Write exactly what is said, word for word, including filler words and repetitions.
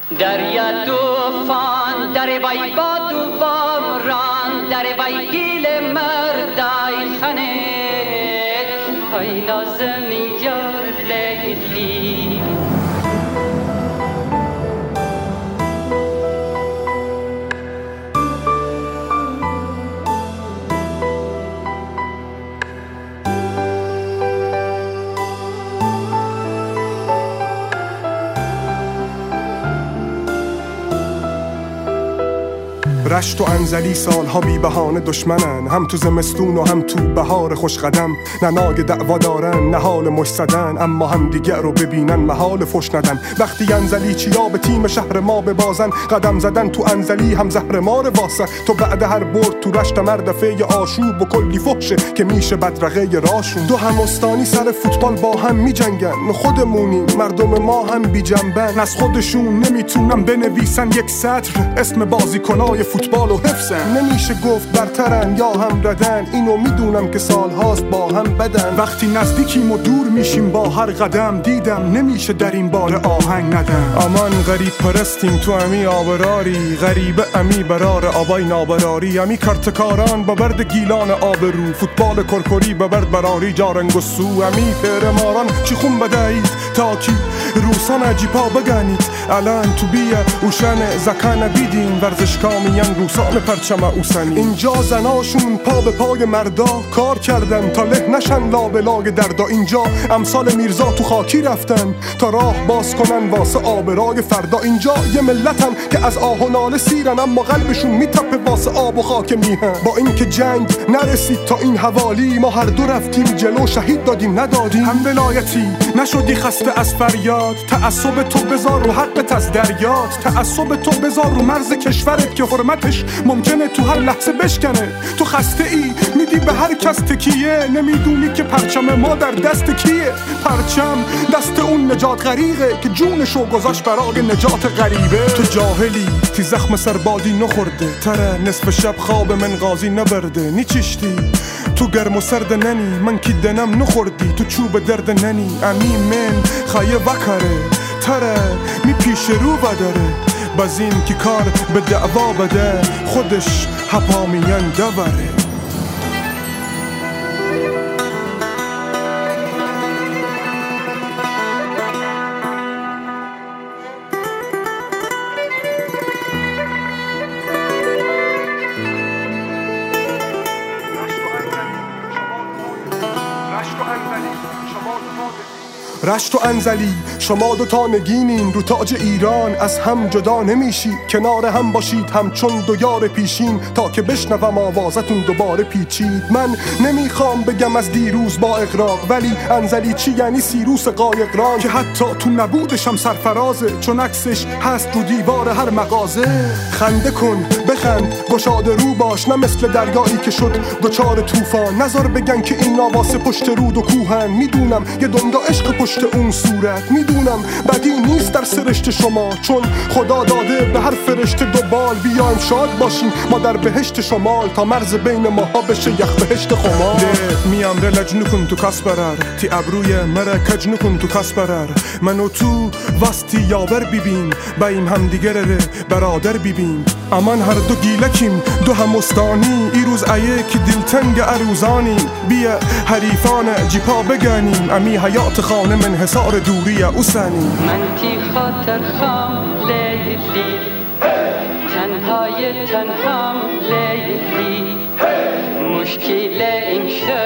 دریا توفان در وای باد و باران در وای گیل مردای خنه های لازم یار لیلی رشت و انزلی سالها بی بهانه دشمنن، هم تو زمستون و هم تو بهار خوش قدم. نه ناگ دعوا دارن نه حال مش زدن، اما هم دیگر رو ببینن محال فش ندن. وقتی انزلی چیا به تیم شهر ما ببازن، قدم زدن تو انزلی هم زهر مار واسه. تو بعد هر برد تو رشت مردفه آشوب و کلی فحشه که میشه بدرقه راشون. دو هم استانی سر فوتبال با هم میجنگن، خودمونیم مردم ما هم بی جنبن. از خودشون نمیتونن بنویسن یک سطر اسم بازیکنای فوتبال و حفظن. نمیشه گفت برترن یا هم ردن، اینو میدونم که سالهاست با هم بدن. وقتی نزدیکیم و دور میشیم با هر قدم، دیدم نمیشه در این بار آهنگ ندم. امان غریب پرستیم تو امی آبراری، غریب امی برار آبای نابراری. امی کرتکاران با برد گیلان آبرو، فوتبال کرکری با برد براری جارنگ و سو. امی پیرماران چی خون بدهید تا کی روسان عجیبا بگنید. الان تو بیه اوشن زکان بیدین ورزشکامیان روسان پرچم اوسنی. اینجا زناشون پا به پای مردا کار کردن تا له نشن لابلای دردا. اینجا امثال میرزا تو خاکی رفتن تا راه باز کنن واسه آبرای فردا. اینجا یه ملتن که از آه و ناله سیرن، اما قلبشون میتپه واسه آب و خاک میهن. با اینکه جنگ نرسید تا این حوالی، ما هر دو رفتیم جلو شهید دادیم ندادیم. هم ولایتی نشدی خسته از فریاد، تعصب تو بذار رو حقت از دریات. تعصب تو بذار رو مرز کشورت که حرمتش ممکنه تو هر لحظه بشکنه. تو خسته ای میدی به هر کس تکیه، نمیدونی که پرچم ما در دست کیه. پرچم دست اون نجات غریقه که جونشو گذاشت برای نجات غریبه. تو جاهلی تی زخم سربادی نخورده، تره نصف شب خواب من غازی نبرده. نیچشتی تو گرم و سرد ننی، من کی دنم نخوردی تو چوب درد ننی. امی من خایه وکره تره می پیش رو بداره، بازین که کار به دعوا بده خودش هپامیان دوره. رشت و انزلی شما دو تا نگینین رو تاج ایران، از هم جدا نمیشید. کنار هم باشید همچون دو یار پیشین، تا که بشنوم آوازتون دوباره پیچید. من نمیخوام بگم از دیروز با اغراق، ولی انزلی چی یعنی سیروس قایقران که حتی تو نبودشم سرفرازه، چون عکسش هست رو دیوار هر مغازه. خنده کن بخند گشاده رو باش، نه مثل دریایی که شد دوچار طوفان. نظر بگن که این واسه پشت رود و کوهن، میدونم یه دنیا عشق پشت اون صورت. میدونم بدی نیست در سرشت شما، چون خدا داده به هر فرشته دو بال. بیایم شاد باشیم ما در بهشت شمال، تا مرز بین ماها بشه یخ بهشت خمال. ده میام رلج نکن تو کس برر، تی ابروی مرا کج نکن تو کس برر. منو تو واستی یاور ببین، بایم هم دیگر ره برادر ببین. امان هر دو گیلکیم دو هم استانی، ای روز ایه که دلتنگ عروزانی. بیا حریفان جیپا بگنیم، امی حیات خانه من حصار دوری اوسنی. من تی خاطر خام لیلی، تنهای تنهام لیلی. مشکل این شب